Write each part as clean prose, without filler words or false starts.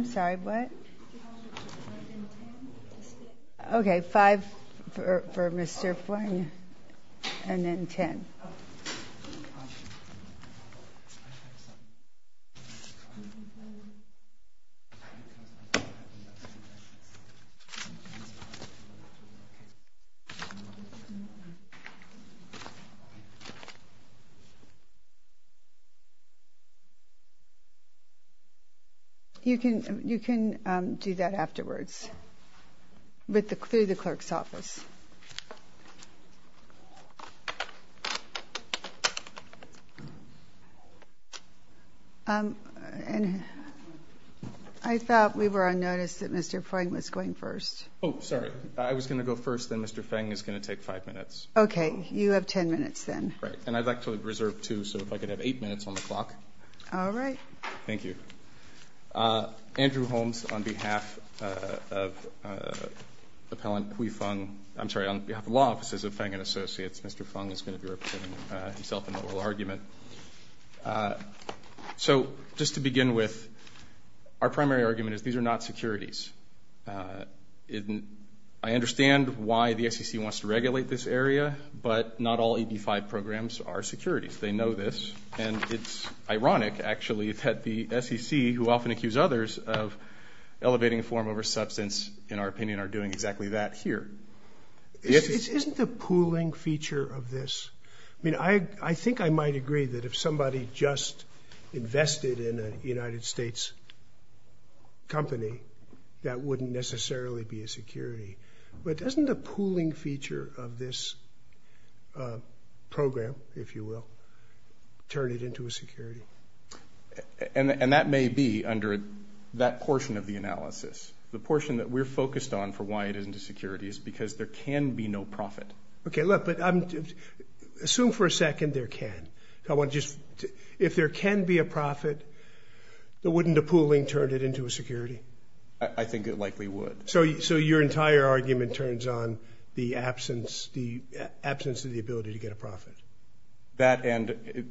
sorry, what? Okay, 5 for Mr. Feng, and then 10. You can do that afterwards through the clerk's office. And I thought we were on notice that Mr. Feng was going first. Oh, sorry. I was going to go first, then Mr. Feng is going to take 5 minutes. Okay, you have 10 minutes then. Right, and I'd like to reserve 2, so if I could have 8 minutes on the clock. All right. Thank you. Andrew Holmes, on behalf of Appellant Hui Feng, I'm sorry, on behalf of the law offices of Feng & Associates, Mr. Feng is going to be representing himself in the oral argument. So just to begin with, our primary argument is these are not securities. I understand why the SEC wants to regulate this area, but not all EB-5 programs are securities. They know this, and it's ironic, actually, that the SEC, who often accuse others of elevating form over substance, in our opinion, are doing exactly that here. Isn't the pooling feature of this? I mean, I think I might agree that if somebody just invested in a United States company, that wouldn't necessarily be a security. But doesn't the pooling feature of this program, if you will, turn it into a security? And that may be under that portion of the analysis. The portion that we're focused on for why it isn't a security is because there can be no profit. Okay, look, but assume for a second there can. I want just, if there can be a profit, wouldn't the pooling turn it into a security? I think it likely would. So your entire argument turns on the absence of the ability to get a profit. That and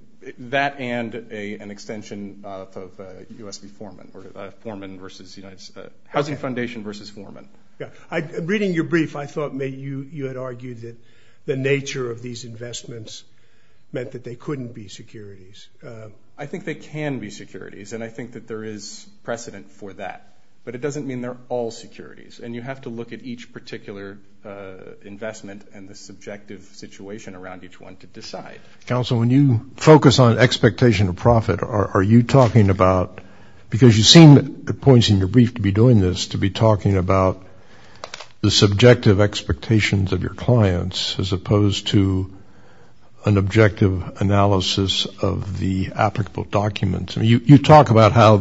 an extension of USB Foreman, or Foreman versus Housing Foundation versus Foreman. Yeah, reading your brief, I thought you had argued that the nature of these investments meant that they couldn't be securities. I think they can be securities, and I think that there is precedent for that. But it doesn't mean they're all securities. And you have to look at each particular investment and the subjective situation around each one to decide. Counsel, when you focus on expectation of profit, are you talking about, because you seem at points in your brief to be doing this, to be talking about the subjective expectations of your clients as opposed to an objective analysis of the applicable documents? I mean, you talk about how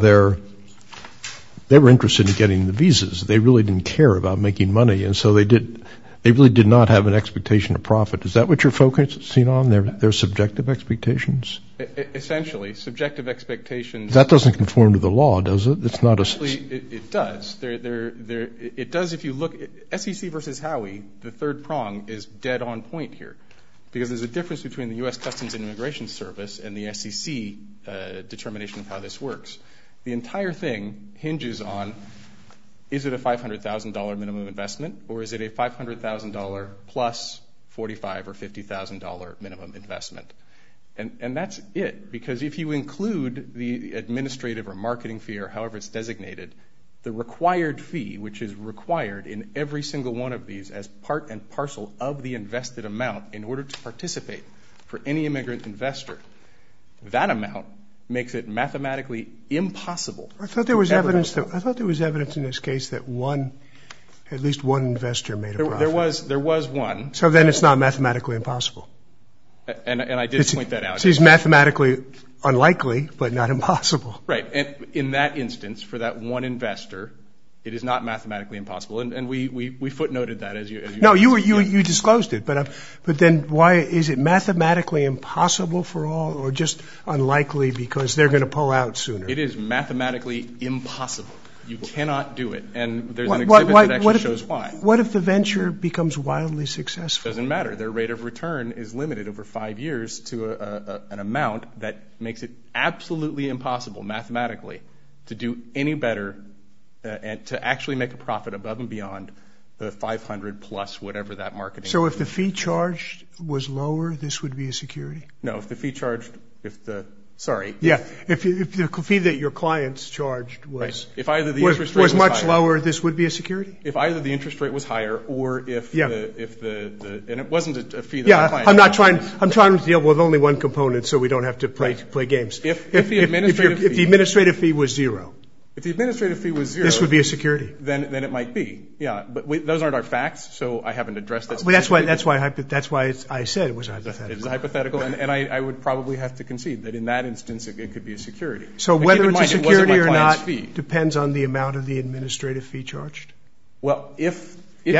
they were interested in getting the visas. They really didn't care about making money, and so they really did not have an expectation of profit. Is that what you're focusing on, their subjective expectations? Essentially, subjective expectations. That doesn't conform to the law, does it? It's not a. Actually, it does. It does if you look at SEC versus Howey. The third prong is dead on point here, because there's a difference between the U.S. Customs and Immigration Service and the SEC determination of how this works. The entire thing hinges on, is it a $500,000 minimum investment, or is it a $500,000 plus $45,000 or $50,000 minimum investment? And that's it, because if you include the administrative or marketing fee, or however it's designated, the required fee, which is required in every single one of these as part and parcel of the invested amount in order to participate for any immigrant investor, that amount makes it mathematically impossible. I thought there was evidence in this case that at least one investor made a profit. There was one. So then it's not mathematically impossible. And I did point that out. It's mathematically unlikely, but not impossible. Right. And in that instance, for that one investor, it is not mathematically impossible. And we footnoted that as you. No, you disclosed it, but then why is it mathematically impossible for all, or just unlikely because they're going to pull out sooner? It is mathematically impossible. You cannot do it, and there's an exhibit that actually shows why. What if the venture becomes wildly successful? Doesn't matter. Their rate of return is limited over 5 years to an amount that makes it absolutely impossible mathematically to do any better and to actually make a profit above and beyond the 500 plus whatever that marketing. So if the fee charged was lower, this would be a security? No, if the fee charged, if the fee that your clients charged was right. If either the interest rate was much higher, lower, this would be a security? If either the interest rate was higher or if the and it wasn't a fee that yeah, my client I'm trying to deal with only one component so we don't have to play games. If the administrative fee was zero. If the administrative fee was zero, this would be a security. Then it might be, yeah. But those aren't our facts, so I haven't addressed that. Well, that's why I said it was hypothetical. It is hypothetical, and I would probably have to concede that in that instance it could be a security. So whether it's a security or not depends on the amount of the administrative fee charged. Well, if you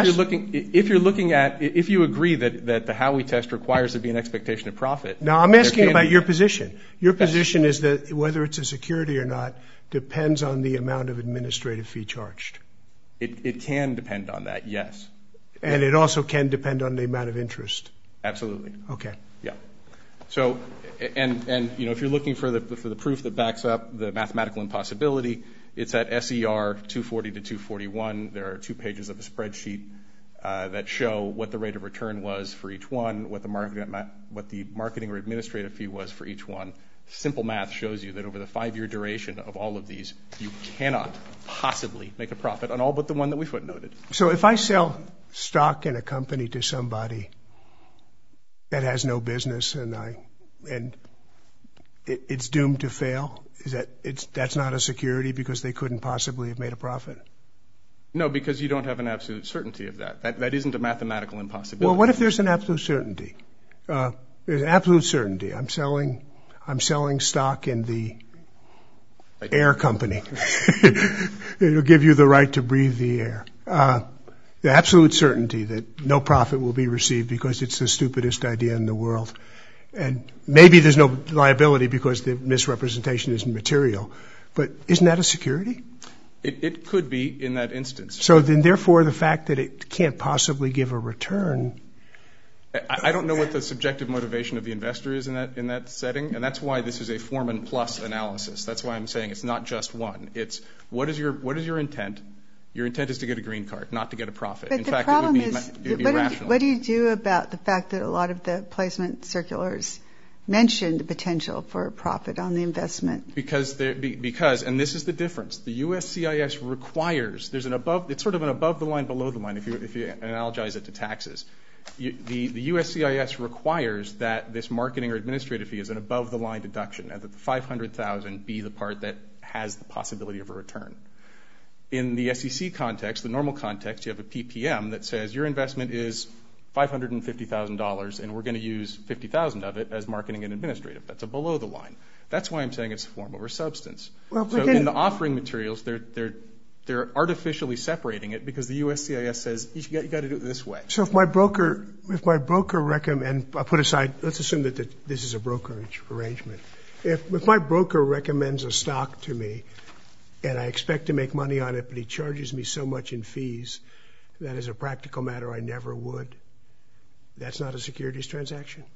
agree that the Howey test requires there be an expectation of profit. Now I'm asking about your position. Your position is that whether it's a security or not depends on the amount of administrative fee charged. It can depend on that, yes. And it also can depend on the amount of interest. Absolutely. Okay. Yeah. So, and if you're looking for the proof that backs up the mathematical impossibility, it's at SER 240 to 241. There are 2 pages of a spreadsheet that show what the rate of return was for each one, what the marketing or administrative fee was for each one. Simple math shows you that over the 5-year duration of all of these, you cannot possibly make a profit on all but the one that we footnoted. So if I sell stock in a company to somebody that has no business and it's doomed to fail, that's not a security because they couldn't possibly have made a profit? No, because you don't have an absolute certainty of that. That isn't a mathematical impossibility. Well, what if there's an absolute certainty? There's an absolute certainty. I'm selling stock in the air company. It'll give you the right to breathe the air. The absolute certainty that no profit will be received because it's the stupidest idea in the world. And maybe there's no liability because the misrepresentation isn't material. But isn't that a security? It could be in that instance. So then therefore the fact that it can't possibly give a return. I don't know what the subjective motivation of the investor is in that setting, and that's why this is a Foreman plus analysis. That's why I'm saying it's not just one. It's what is your intent? Your intent is to get a green card, not to get a profit. But in the fact, problem it would be rational. what do you do about the fact that a lot of the placement circulars mention the potential for a profit on the investment? Because, and this is the difference. The USCIS requires, it's sort of an above the line, below the line, if you analogize it to taxes. The USCIS requires that this marketing or administrative fee is an above the line deduction, and that the $500,000 be the part that has the possibility of a return. In the SEC context, the normal context, you have a PPM that says your investment is $550,000, and we're going to use $50,000 of it as marketing and administrative. That's a below the line. That's why I'm saying it's form over substance. So in the offering materials, they're artificially separating it because the USCIS says you got to do it this way. So if my broker recommends, I'll put aside, let's assume that this is a brokerage arrangement. If my broker recommends a stock to me and I expect to make money on it, but he charges me so much in fees that as a practical matter I never would, that's not a securities transaction?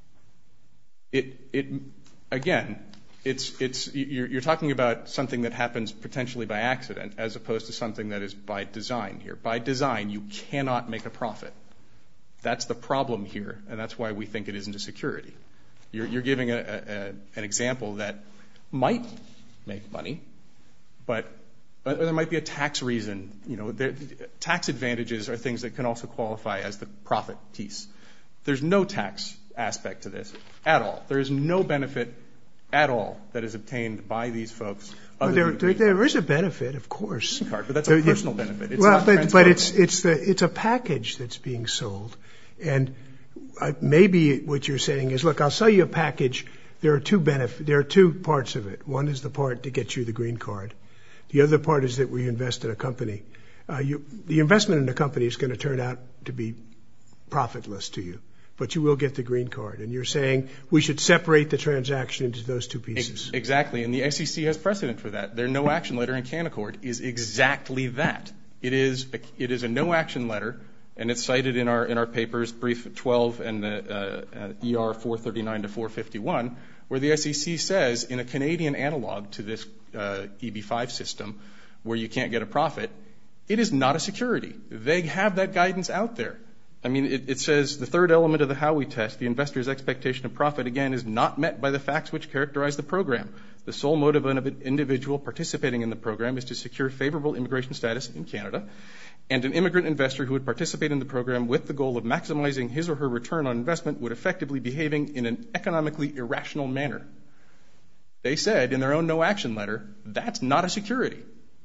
Again, you're talking about something that happens potentially by accident as opposed to something that is by design here. By design, you cannot make a profit. That's the problem here, and that's why we think it isn't a security. You're giving an example that might make money, but there might be a tax reason. Tax advantages are things that can also qualify as the profit piece. There's no tax aspect to this at all. There is no benefit at all that is obtained by these folks. There is a benefit, of course. But that's a personal benefit. It's well, not but it's a package that's being sold, and maybe what you're saying is, look, I'll sell you a package. There are two parts of it. One is the part to get you the green card. The other part is that we invest in a company. The investment in a company is going to turn out to be profitless to you, but you will get the green card. And you're saying we should separate the transaction into those two pieces. Exactly, and the SEC has precedent for that. Their no action letter in Canaccord is exactly that. It is a no action letter, and it's cited in our papers, brief 12 and the ER 439 to 451, where the SEC says in a Canadian analog to this EB5 system, where you can't get a profit, It is not a security. They have that guidance out there. I mean, it says the third element of the Howey test, the investor's expectation of profit, again, is not met by the facts which characterize the program. The sole motive of an individual participating in the program is to secure favorable immigration status in Canada, and an immigrant investor who would participate in the program with the goal of maximizing his or her return on investment would effectively behaving in an economically irrational manner. They said in their own no-action letter, that's not a security.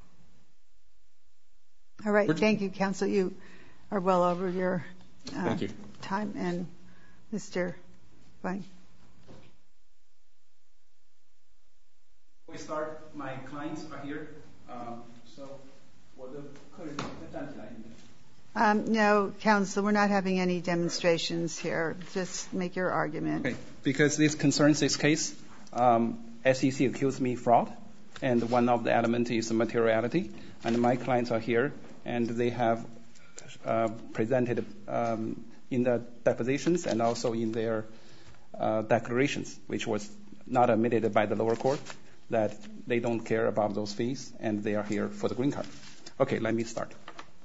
All right. Thank you, counsel. You are well over your time. And Mr. Wang. We start. My clients are here. No, counsel, we're not having any demonstrations here. Just make your argument. Okay. Because this concerns this case, SEC accused me fraud, and one of the elements is materiality. And my clients are here, and they have presented in the depositions and also in their declarations, which was not admitted by the lower court, that they don't care about those fees, and they are here for the green card. Okay, let me start.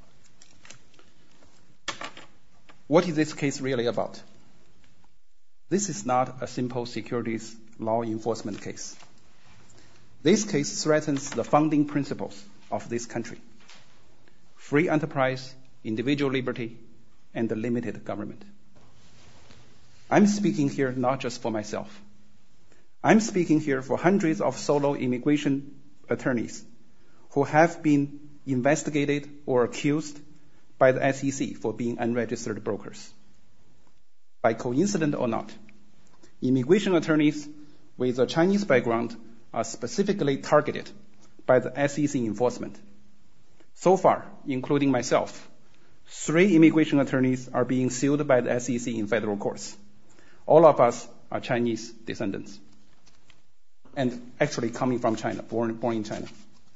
What is this case really about? This is not a simple securities law enforcement case. This case threatens the founding principles of this country: free enterprise, individual liberty, and the limited government. I'm speaking here not just for myself. I'm speaking here for hundreds of solo immigration attorneys who have been investigated or accused by the SEC for being unregistered brokers. By coincidence or not, immigration attorneys with a Chinese background are specifically targeted by the SEC enforcement. So far, including myself, 3 immigration attorneys are being sued by the SEC in federal courts. All of us are Chinese descendants, and actually coming from China, born in China.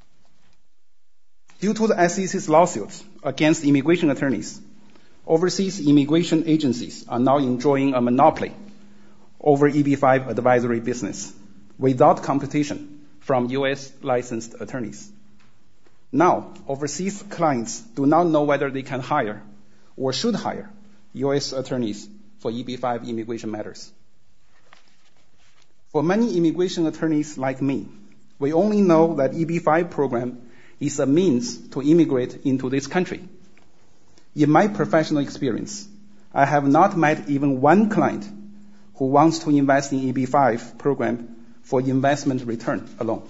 Due to the SEC's lawsuits against immigration attorneys, overseas immigration agencies are now enjoying a monopoly over EB-5 advisory business without competition from U.S. licensed attorneys. Now, overseas clients do not know whether they can hire or should hire U.S. attorneys for EB-5 immigration matters. For many immigration attorneys like me, we only know that EB-5 program is a means to immigrate into this country. In my professional experience, I have not met even one client who wants to invest in EB-5 program for investment return alone.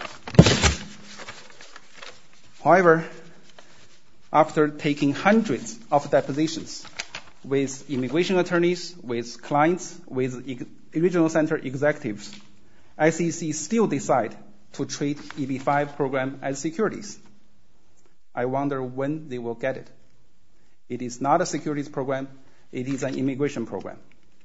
However, after taking hundreds of depositions with immigration attorneys, with clients, with regional center executives, SEC still decide to treat EB-5 program as securities. I wonder when they will get it. It is not a securities program, it is an immigration program.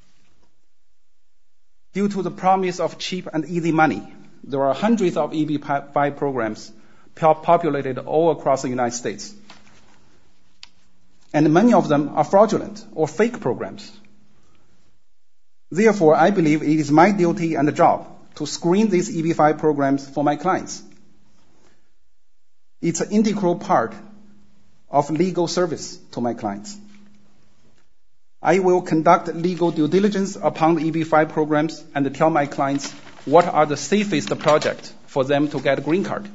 Due to the promise of cheap and easy money, there are hundreds of EB-5 programs populated all across the United States. And many of them are fraudulent or fake programs. Therefore, I believe it is my duty and job to screen these EB-5 programs for my clients. It's an integral part of legal service to my clients. I will conduct legal due diligence upon the EB-5 programs and tell my clients what are the safest projects for them to get a green card.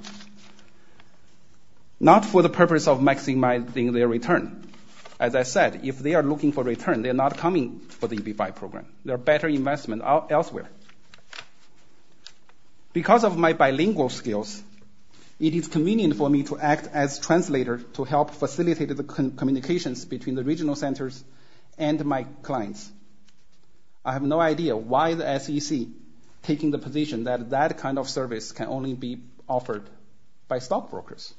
Not for the purpose of maximizing their return. As I said, if they are looking for return, they're not coming for the EB-5 program. There are better investment elsewhere. Because of my bilingual skills, it is convenient for me to act as translator to help facilitate the communications between the regional centers and my clients. I have no idea why the SEC taking the position that that kind of service can only be offered by stockbrokers.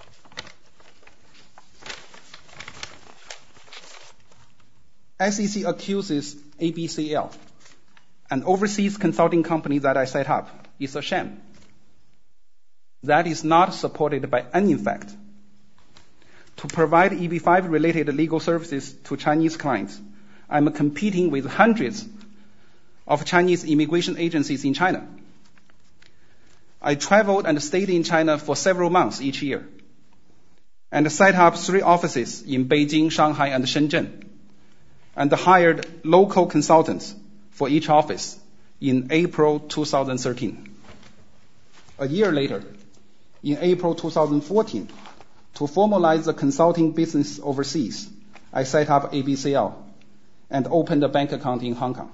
SEC accuses ABCL, an overseas consulting company that I set up, is a sham. That is not supported by any fact. To provide EB-5 related legal services to Chinese clients, I'm competing with hundreds of Chinese immigration agencies in China. I traveled and stayed in China for several months each year. and set up 3 offices in Beijing, Shanghai, and Shenzhen, and hired local consultants for each office in April 2013. A year later, in April 2014, to formalize the consulting business overseas, I set up ABCL and opened a bank account in Hong Kong.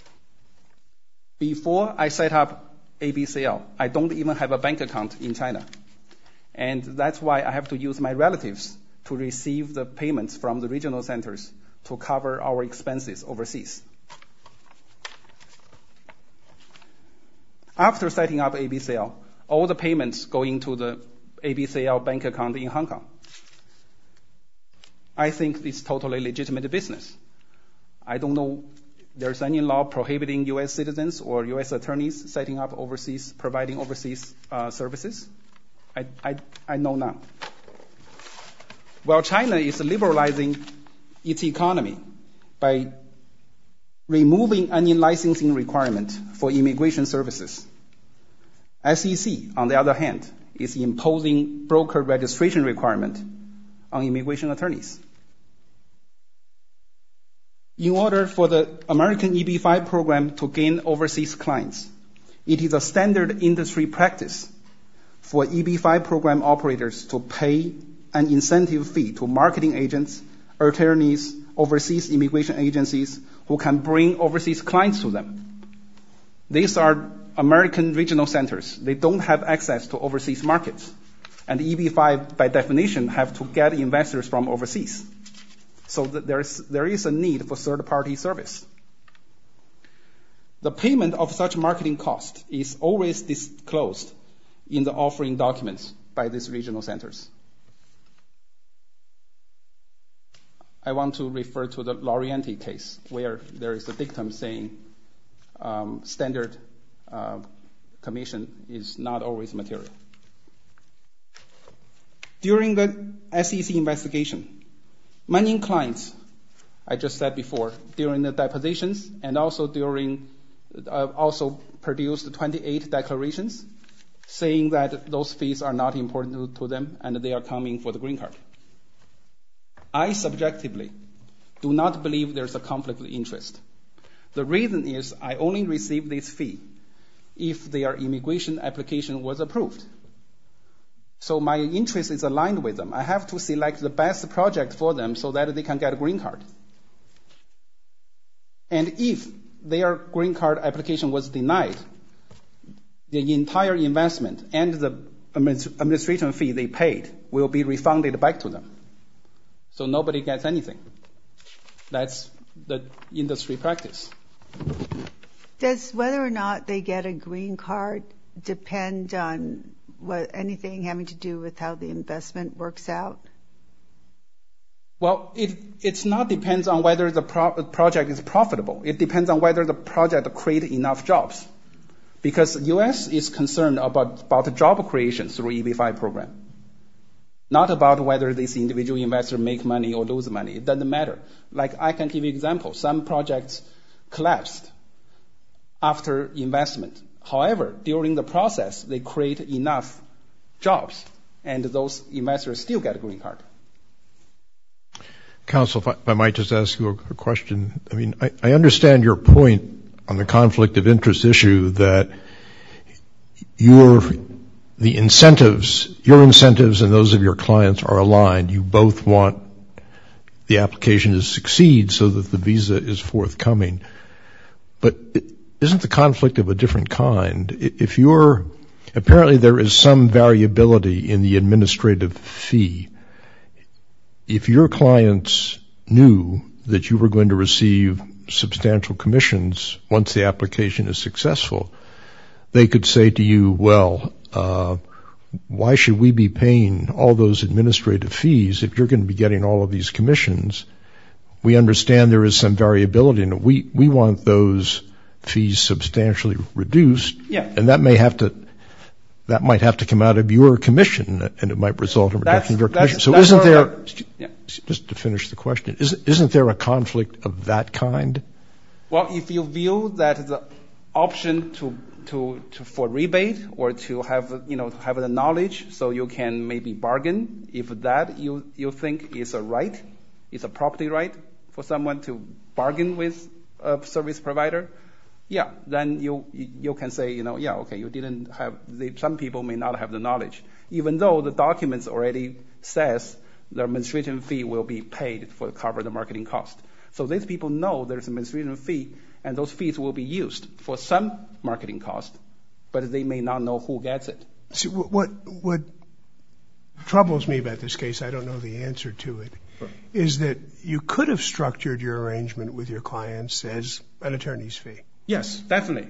Before I set up ABCL, I don't even have a bank account in China. And that's why I have to use my relatives to receive the payments from the regional centers to cover our expenses overseas. After setting up ABCL, all the payments go into the ABCL bank account in Hong Kong. I think it's totally legitimate business. I don't know there's any law prohibiting U.S. citizens or U.S. attorneys setting up overseas, providing overseas services. I know none. While China is liberalizing its economy by removing any licensing requirement for immigration services, SEC, on the other hand, is imposing broker registration requirement on immigration attorneys. In order for the American EB-5 program to gain overseas clients, it is a standard industry practice for EB-5 program operators to pay an incentive fee to marketing agents, attorneys, overseas immigration agencies who can bring overseas clients to them. These are American regional centers. They don't have access to overseas markets. And EB-5, by definition, have to get investors from overseas. So there is a need for third-party service. The payment of such marketing cost is always disclosed in the offering documents by these regional centers. I want to refer to the Lorienti case, where there is a dictum saying standard commission is not always material. During the SEC investigation, many clients, I just said before, during the depositions and also also produced 28 declarations saying that those fees are not important to them and they are coming for the green card. I subjectively do not believe there's a conflict of interest. The reason is I only receive this fee if their immigration application was approved. So my interest is aligned with them. I have to select the best project for them so that they can get a green card. And if their green card application was denied, the entire investment and the administration fee they paid will be refunded back to them. So nobody gets anything. That's the industry practice. Does whether or not they get a green card depend on anything having to do with how the investment works out? Well, it's not depends on whether the project is profitable. It depends on whether the project creates enough jobs. Because the U.S. is concerned about job creation through EB-5 program. Not about whether this individual investor make money or lose money. It doesn't matter. Like I can give you examples. Some projects collapsed after investment. However, during the process, they create enough jobs, and those investors still get a green card. Counsel, if I might just ask you a question. I mean, I understand your point on the conflict of interest issue that your incentives and those of your clients are aligned. You both want the application to succeed so that the visa is forthcoming. But isn't the conflict of a different kind? Apparently there is some variability in the administrative fee. If your clients knew that you were going to receive substantial commissions once the application is successful, they could say to you, well, why should we be paying all those administrative fees if you're going to be getting all of these commissions? We understand there is some variability, and we want those fees substantially reduced, and that might have to come out of your commission, and it might result in reduction of your commission. So isn't there, just to finish the question, isn't there a conflict of that kind? Well, if you view that the option to for rebate or to have the knowledge so you can maybe bargain. If that you think is a property right for someone to bargain with a service provider, yeah, then you can say, okay, you didn't have, some people may not have the knowledge, even though the documents already says the administration fee will be paid to cover the marketing cost. So these people know there's an administration fee, and those fees will be used for some marketing cost, but they may not know who gets it. See, what troubles me about this case, I don't know the answer to it, is that you could have structured your arrangement with your clients as an attorney's fee. Yes, definitely.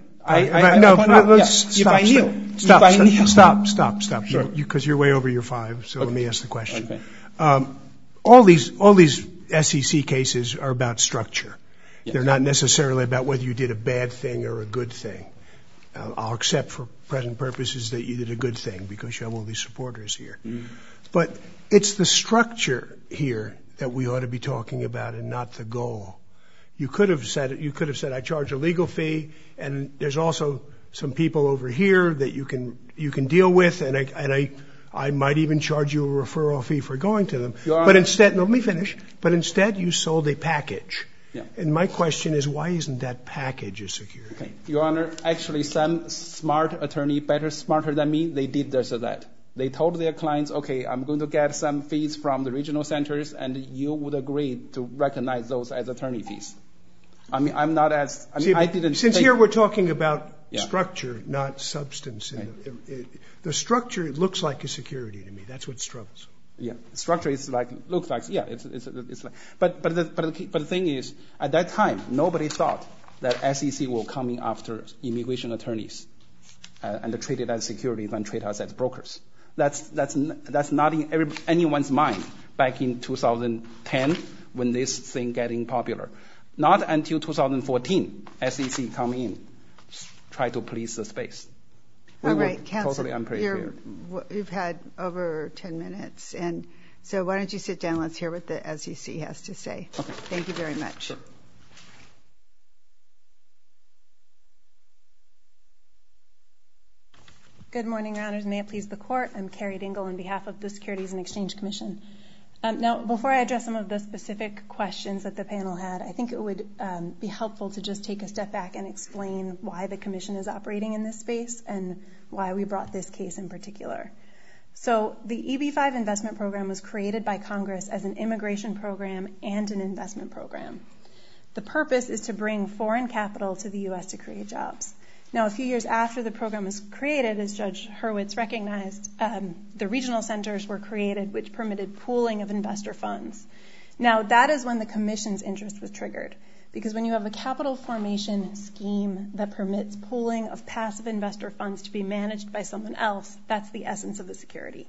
Stop. Sure. Because you're way over your 5, so let me ask the question. Okay. All these SEC cases are about structure. Yes. They're not necessarily about whether you did a bad thing or a good thing. I'll accept for present purposes that you did a good thing because you have all these supporters here. Mm. But it's the structure here that we ought to be talking about and not the goal. You could have said I charge a legal fee, and there's also some people over here that you can deal with, and I might even charge you a referral fee for going to them. But instead, let me finish. But instead, you sold a package. Yeah. And my question is, why isn't that package a security? Okay. Your Honor, actually, some smart attorney, smarter than me, they did this or that. They told their clients, okay, I'm going to get some fees from the regional centers, and you would agree to recognize those as attorney fees. I mean, I'm not as... I didn't... Since here we're talking about structure, not substance. Right. The structure looks like a security to me. That's what struggles. Yeah, structure is looks like, it's like... But the thing is, at that time, nobody thought that SEC will come in after immigration attorneys and treat it as securities and treat us as brokers. That's not in anyone's mind back in 2010 when this thing getting popular. Not until 2014, SEC come in, try to police the space. All right, counsel, totally unprepared. You've had over 10 minutes, and so why don't you sit down? Let's hear what the SEC has to say. Okay. Thank you very much. Sure. Good morning, Your Honors. May it please the Court. I'm Carrie Dingle on behalf of the Securities and Exchange Commission. Now, before I address some of the specific questions that the panel had, I think it would be helpful to just take a step back and explain why the Commission is operating in this space and why we brought this case in particular. So the EB-5 investment program was created by Congress as an immigration program and an investment program. The purpose is to bring foreign capital to the U.S. to create jobs. Now, a few years after the program was created, as Judge Hurwitz recognized, the regional centers were created, which permitted pooling of investor funds. Now, that is when the Commission's interest was triggered, because when you have a capital formation scheme that permits pooling of passive investor funds to be managed by someone else, that's the essence of the security.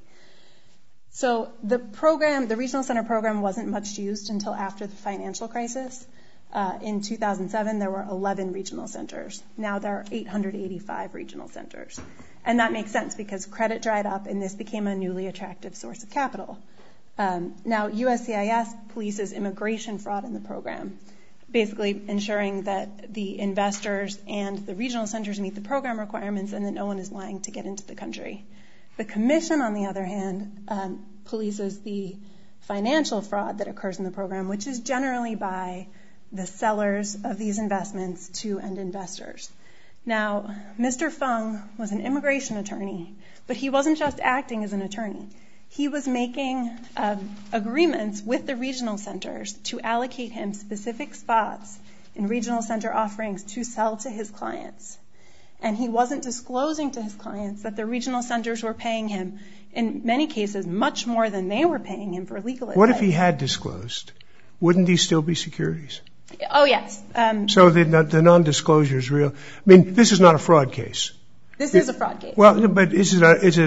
So the regional center program wasn't much used until after the financial crisis. In 2007, there were 11 regional centers. Now there are 885 regional centers. And that makes sense because credit dried up and this became a newly attractive source of capital. Now USCIS polices immigration fraud in the program, basically ensuring that the investors and the regional centers meet the program requirements and that no one is lying to get into the country. The Commission, on the other hand, polices the financial fraud that occurs in the program, which is generally by the sellers of these investments to end investors. Now, Mr. Fung was an immigration attorney, but he wasn't just acting as an attorney. He was making agreements with the regional centers to allocate him specific spots in regional center offerings to sell to his clients. And he wasn't disclosing to his clients that the regional centers were paying him, in many cases, much more than they were paying him for legal advice. What if he had disclosed? Wouldn't these still be securities? Oh, yes. So the non-disclosure is real. I mean, this is not a fraud case. This is a fraud case. Well, but it's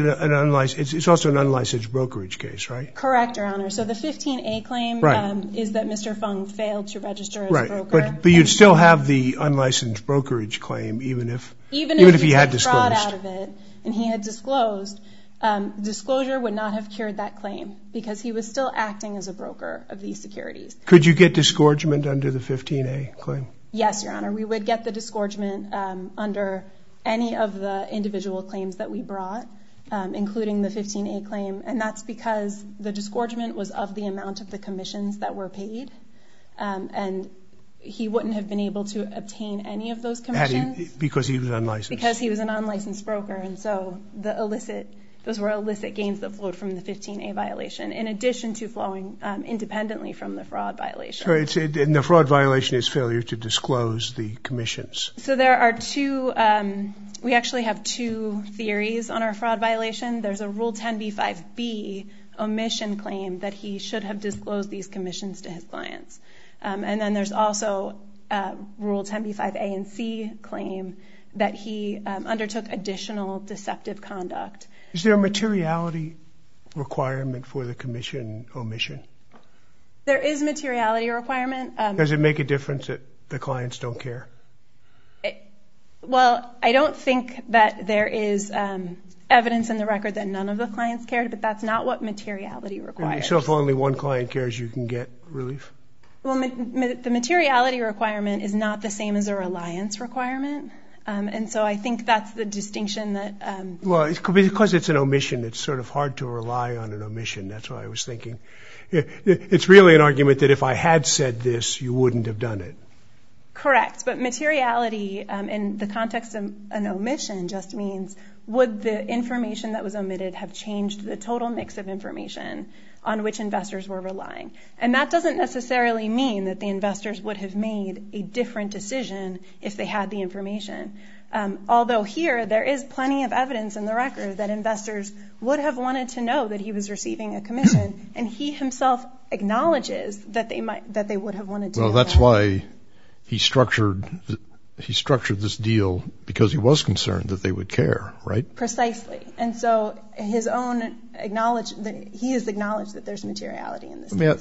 also an unlicensed brokerage case, right? Correct, Your Honor. So the 15A claim is that Mr. Fung failed to register as a broker. Right, but you'd still have the unlicensed brokerage claim even if he had disclosed. Fraud out of it and he had disclosed. Disclosure would not have cured that claim because he was still acting as a broker of these securities. Could you get disgorgement under the 15A claim? Yes, Your Honor. We would get the disgorgement under any of the individual claims that we brought, including the 15A claim, and that's because the disgorgement was of the amount of the commissions that were paid, and he wouldn't have been able to obtain any of those commissions. Because he was unlicensed. Because he was an unlicensed broker, and so those were illicit gains that flowed from the 15A violation, in addition to flowing independently from the fraud violation. So and the fraud violation is failure to disclose the commissions. So there are two, we actually have two theories on our fraud violation. There's a Rule 10b-5b omission claim that he should have disclosed these commissions to his clients. And then there's also Rule 10b-5a and c claim that he undertook additional deceptive conduct. Is there a materiality requirement for the commission omission? There is materiality requirement. Does it make a difference that the clients don't care? Well, I don't think that there is evidence in the record that none of the clients cared, but that's not what materiality requires. So if only one client cares, you can get relief? Well, the materiality requirement is not the same as a reliance requirement. And so I think that's the distinction that... Well, because it's an omission, it's sort of hard to rely on an omission. That's why I was thinking. It's really an argument that if I had said this, you wouldn't have done it. Correct. But materiality in the context of an omission just means, would the information that was omitted have changed the total mix of information on which investors were relying? And that doesn't necessarily mean that the investors would have made a different decision if they had the information. Although here, there is plenty of evidence in the record that investors would have wanted to know that he was receiving a commission, and he himself acknowledges that they would have wanted to know that. Well, that's why he structured this deal, because he was concerned that they would care, right? Precisely. And so he has acknowledged that there's materiality in this case.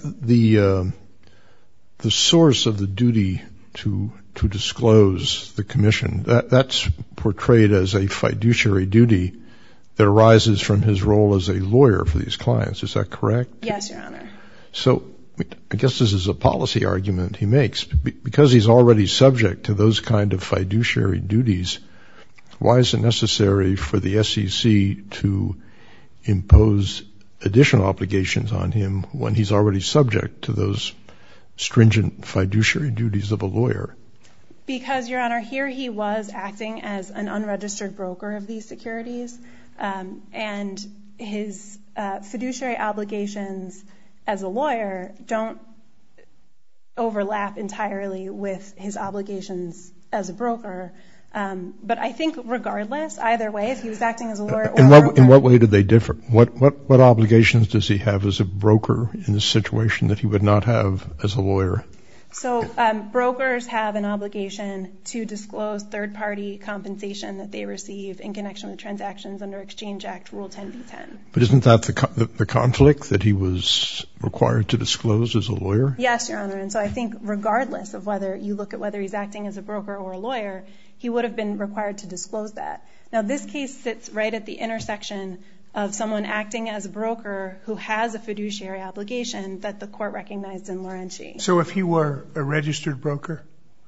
The source of the duty to disclose the commission, that's portrayed as a fiduciary duty that arises from his role as a lawyer for these clients. Is that correct? Yes, Your Honor. So I guess this is a policy argument he makes. Because he's already subject to those kind of fiduciary duties, why is it necessary for the SEC to impose additional obligations on him when he's already subject to those stringent fiduciary duties of a lawyer? Because, Your Honor, here he was acting as an unregistered broker of these securities, and his fiduciary obligations as a lawyer don't overlap entirely with his obligations as a broker. But I think regardless, either way, if he was acting as a lawyer or a broker... In what way do they differ? What obligations does he have as a broker in this situation that he would not have as a lawyer? So brokers have an obligation to disclose third-party compensation that they receive in connection with transactions under Exchange Act Rule 10b-10. But isn't that the conflict that he was required to disclose as a lawyer? Yes, Your Honor. And so I think regardless of whether you look at whether he's acting as a broker or a lawyer, he would have been required to disclose that. Now, this case sits right at the intersection of someone acting as a broker who has a fiduciary obligation that the court recognized in Laurenti. So if he were a registered broker,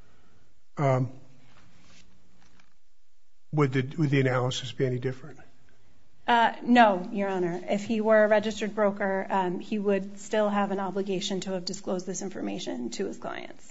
would the analysis be any different? No, Your Honor. If he were a registered broker, he would still have an obligation to have disclosed this information to his clients.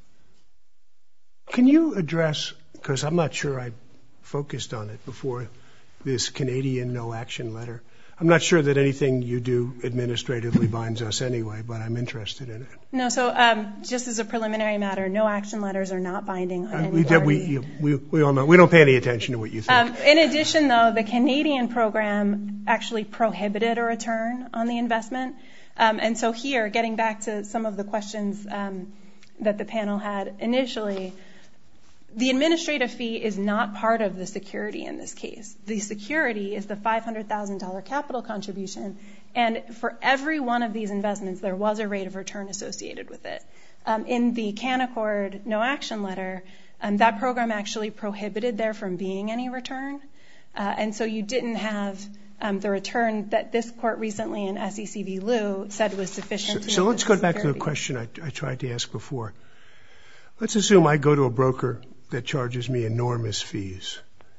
Can you address, because I'm not sure I focused on it before, this Canadian no-action letter? I'm not sure that anything you do administratively binds us anyway, but I'm interested in it. No, so just as a preliminary matter, no-action letters are not binding on any party. We all know. We don't pay any attention to what you think. In addition, though, the Canadian program actually prohibited a return on the investment. And so here, getting back to some of the questions that the panel had initially, the administrative fee is not part of the security in this case. The security is the $500,000 capital contribution, and for every one of these investments, there was a rate of return associated with it. In the Canaccord no-action letter, that program actually prohibited there from being any return, and so you didn't have the return that this court recently in SEC v. Liu said was sufficient. So let's go back to the question I tried to ask before. Let's assume I go to a broker that charges me enormous fees,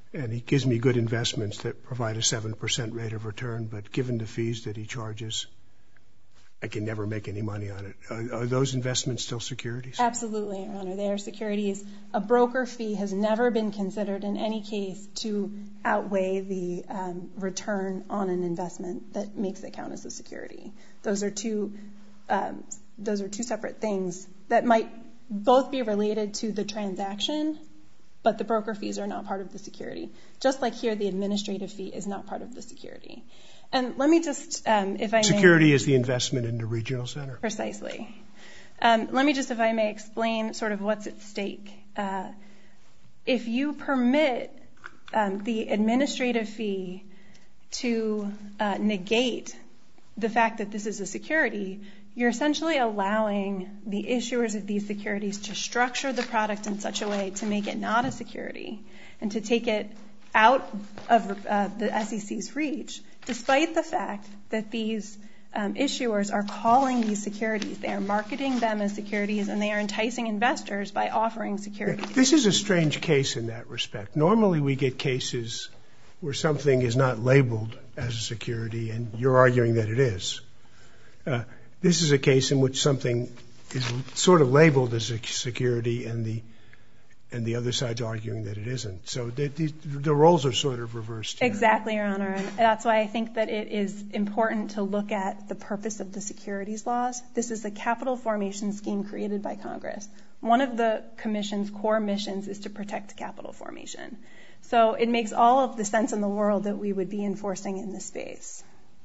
and he gives me good investments that provide a 7% rate of return, but given the fees that he charges, I can never make any money on it. Are those investments still securities? Absolutely, Your Honor. They are securities. A broker fee has never been considered in any case to outweigh the return on an investment that makes it count as a security. Those are two separate things that might both be related to the transaction, but the broker fees are not part of the security. Just like here, the administrative fee is not part of the security. And let me just, if I may... Security is the investment in the regional center? Precisely. Let me just, if I may, explain sort of what's at stake. If you permit the administrative fee to negate the fact that this is a security, you're essentially allowing the issuers of these securities to structure the product in such a way to make it not a security and to take it out of the SEC's reach, despite the fact that these issuers are calling these securities. They are marketing them as securities, and they are enticing investors by offering securities. This is a strange case in that respect. Normally we get cases where something is not labeled as a security, and you're arguing that it is. This is a case in which something is sort of labeled as a security, and the other side's arguing that it isn't. So the roles are sort of reversed here. Exactly, Your Honor. And that's why I think that it is important to look at the purpose of the securities laws. This is a capital formation scheme created by Congress. One of the Commission's core missions is to protect capital formation. So it makes all of the sense in the world that we would be enforcing in this space.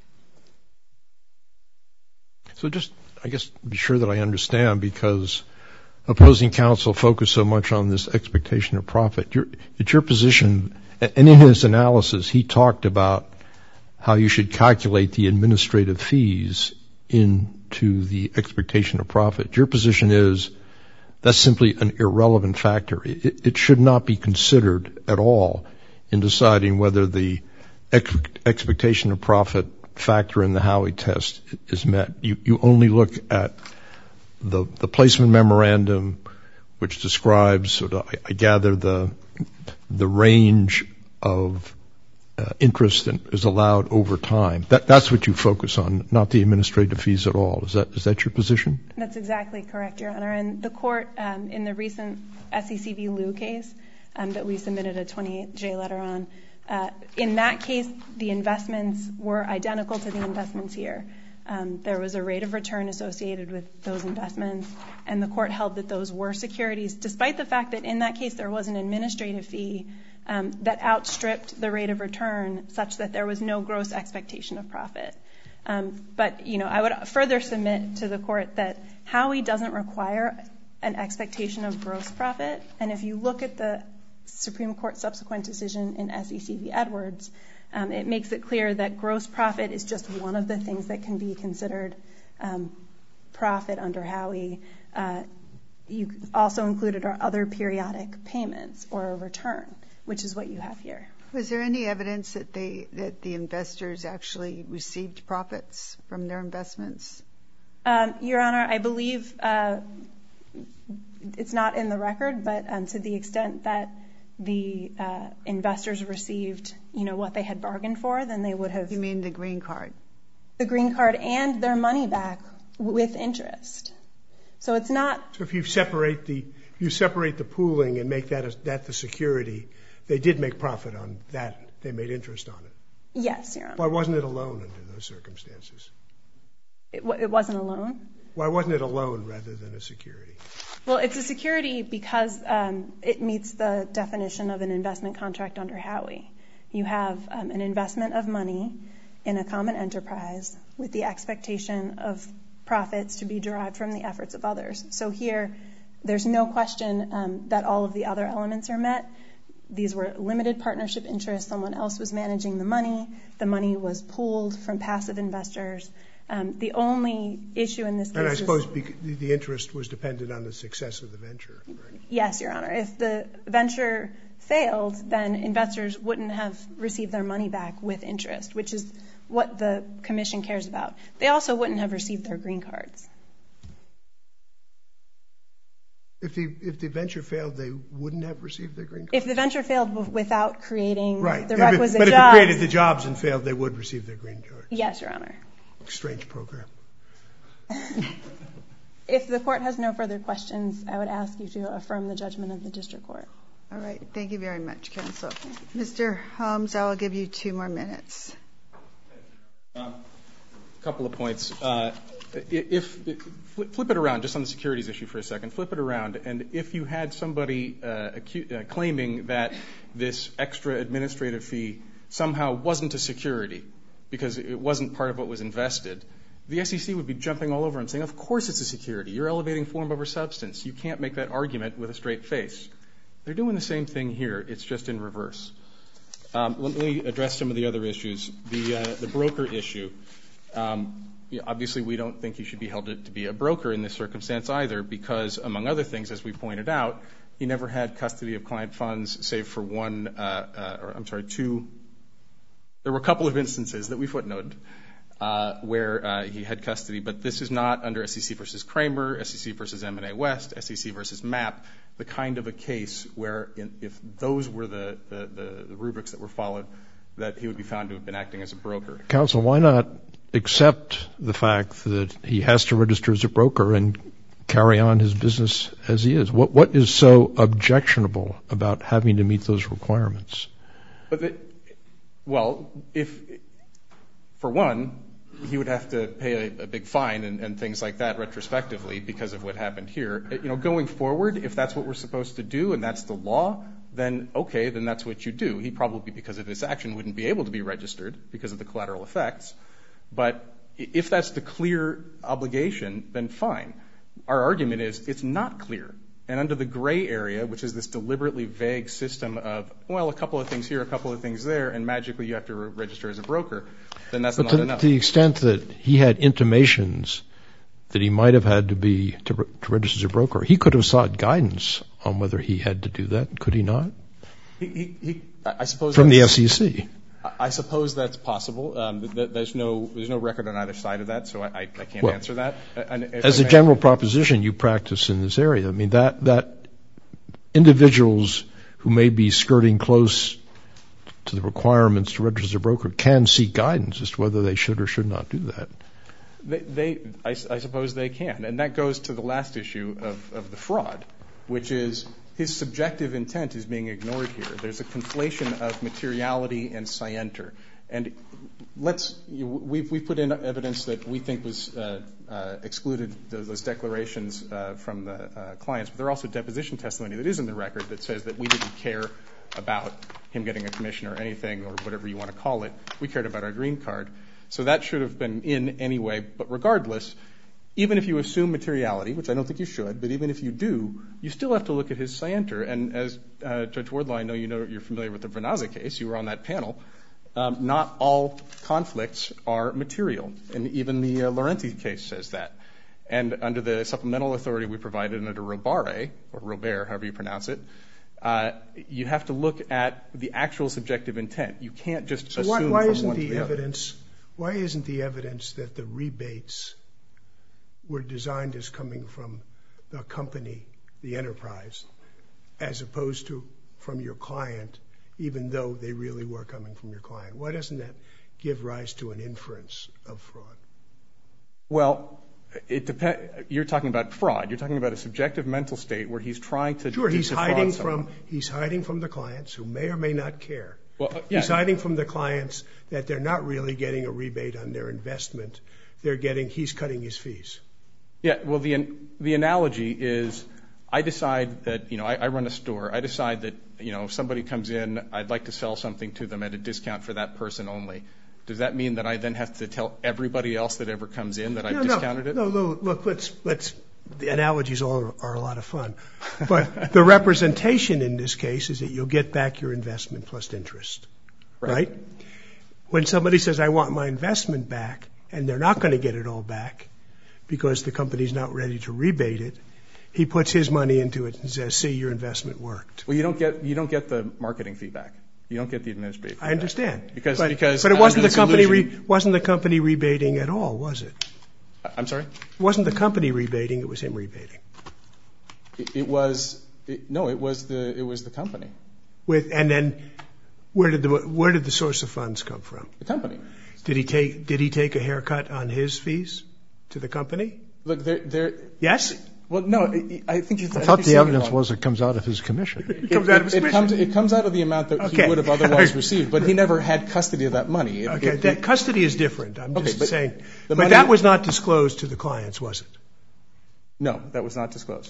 So just, I guess, be sure that I understand, because opposing counsel focused so much on this expectation of profit. It's your position, and in his analysis, he talked about how you should calculate the administrative fees into the expectation of profit. Your position is that's simply an irrelevant factor. It should not be considered at all in deciding whether the expectation of profit factor in the Howey test is met. You only look at the placement memorandum, which describes, sort of, I gather, the range of interest that is allowed over time. That's what you focus on, not the administrative fees at all. Is that your position? That's exactly correct, Your Honor. And the court, in the recent SEC v. Liu case that we submitted a 28J letter on, in that case, the investments were identical to the investments here. There was a rate of return associated with those investments, and the court held that those were securities, despite the fact that in that case there was an administrative fee that outstripped the rate of return, such that there was no gross expectation of profit. But, I would further submit to the court that Howey doesn't require an expectation of gross profit, and if you look at the Supreme Court subsequent decision in SEC v. Edwards, it makes it clear that gross profit is just one of the things that can be considered profit under Howey. You also included our other periodic payments or a return, which is what you have here. Was there any evidence that the investors actually received profits from their investments? Your Honor, I believe it's not in the record, but to the extent that the investors received, what they had bargained for, then they would have... You mean the green card? The green card and their money back with interest. So it's not... So if you separate the pooling and make that the security, they did make profit on that. They made interest on it. Yes, Your Honor. Why wasn't it a loan under those circumstances? It wasn't a loan? Why wasn't it a loan rather than a security? Well, it's a security because it meets the definition of an investment contract under Howey. You have an investment of money in a common enterprise with the expectation of profits to be derived from the efforts of others. So here, there's no question that all of the other elements are met. These were limited partnership interests. Someone else was managing the money. The money was pooled from passive investors. The only issue in this case is... And I suppose the interest was dependent on the success of the venture. Right? Yes, Your Honor. If the venture failed, then investors wouldn't have received their money back with interest, which is what the Commission cares about. They also wouldn't have received their green cards. If the venture failed, they wouldn't have received their green card? If the venture failed without creating the requisite jobs. But if it created the jobs and failed, they would receive their green card? Yes, Your Honor. Strange program. If the court has no further questions, I would ask you to affirm the judgment of the district court. All right. Thank you very much, counsel. Mr. Holmes, I will give you 2 more minutes. A couple of points. Flip it around, just on the securities issue for a second. Flip it around, and if you had somebody claiming that this extra administrative fee somehow wasn't a security because it wasn't part of what was invested, the SEC would be jumping all over and saying, of course it's a security. You're elevating form over substance. You can't make that argument with a straight face. They're doing the same thing here. It's just in reverse. Let me address some of the other issues. The broker issue. Obviously, we don't think he should be held to be a broker in this circumstance either because, among other things, as we pointed out, he never had custody of client funds save for two. There were a couple of instances that we footnoted where he had custody, but this is not under SEC versus Kramer, SEC versus M&A West, SEC versus MAP, the kind of a case where if those were the rubrics that were followed, that he would be found to have been acting as a broker. Counsel, why not accept the fact that he has to register as a broker and carry on his business as he is? What is so objectionable about having to meet those requirements? For one, he would have to pay a big fine and things like that retrospectively because of what happened here. Going forward, if that's what we're supposed to do and that's the law, then okay, then that's what you do. He probably, because of this action, wouldn't be able to be registered because of the collateral effects. But if that's the clear obligation, then fine. Our argument is it's not clear. And under the gray area, which is this deliberately vague system of, well, a couple of things here, a couple of things there, and magically you have to register as a broker, then that's not enough. To the extent that he had intimations that he might have had to register as a broker, he could have sought guidance on whether he had to do that, could he not? I suppose from the SEC. I suppose that's possible. There's no record on either side of that, so I can't answer that. As a general proposition, you practice in this area. I mean, that individuals who may be skirting close to the requirements to register as a broker can seek guidance as to whether they should or should not do that. I suppose they can. And that goes to the last issue of the fraud, which is his subjective intent is being ignored here. There's a conflation of materiality and scienter. And we've put in evidence that we think was excluded, those declarations from the clients, but there are also deposition testimony that is in the record that says that we didn't care about him getting a commission or anything or whatever you want to call it. We cared about our green card. So that should have been in anyway. But regardless, even if you assume materiality, which I don't think you should, but even if you do, you still have to look at his scienter. And as Judge Wardlaw, I know you're familiar with the Vernaza case. You were on that panel. Not all conflicts are material. And even the Laurenti case says that. And under the supplemental authority we provided under Robare, or Robert, however you pronounce it, you have to look at the actual subjective intent. You can't just assume from one to the other. Why isn't the evidence that the rebates were designed as coming from the company, the enterprise, as opposed to from your client, even though they really were coming from your client? Why doesn't that give rise to an inference of fraud? Well, it depends. You're talking about fraud. You're talking about a subjective mental state where he's trying to defraud someone. He's hiding from the clients who may or may not care. Well, yeah. He's hiding from the clients that they're not really getting a rebate on their investment. He's cutting his fees. Yeah, well, the analogy is I decide that, I run a store. I decide that, if somebody comes in, I'd like to sell something to them at a discount for that person only. Does that mean that I then have to tell everybody else that ever comes in that I've discounted it? No, look, the analogies are a lot of fun. But the representation in this case is that you'll get back your investment plus interest, right? When somebody says, I want my investment back, and they're not going to get it all back because the company's not ready to rebate it, he puts his money into it and says, see, your investment worked. Well, you don't get the marketing feedback. You don't get the administrative feedback. I understand. But it wasn't the company rebating at all, was it? I'm sorry? It wasn't the company rebating, it was him rebating. It was the company. And then where did the source of funds come from? The company. Did he take a haircut on his fees to the company? Look, Yes? Well, no, I think you I thought the evidence was it comes out of his commission. It comes out of his commission. It comes out of the amount that he would have otherwise received, but he never had custody of that money. Okay, that custody is different. I'm just saying. But money, that was not disclosed to the clients, was it? No, that was not disclosed.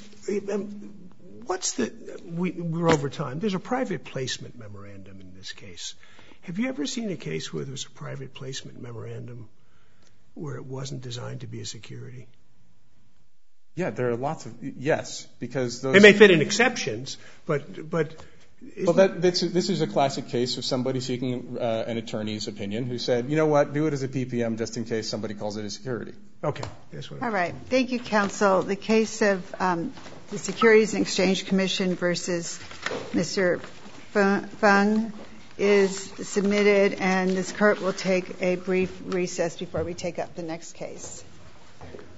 We're over time. There's a private placement memorandum in this case. Have you ever seen a case where there's a private placement memorandum where it wasn't designed to be a security? Yeah, there are lots of, yes, because those... They may fit in exceptions, but well, this is a classic case of somebody seeking an attorney's opinion who said, you know what, do it as a PPM just in case somebody calls it a security. Okay. That's what all right. Thank you, counsel. The case of the Securities and Exchange Commission versus Mr. Fung is submitted, and this court will take a brief recess before we take up the next case.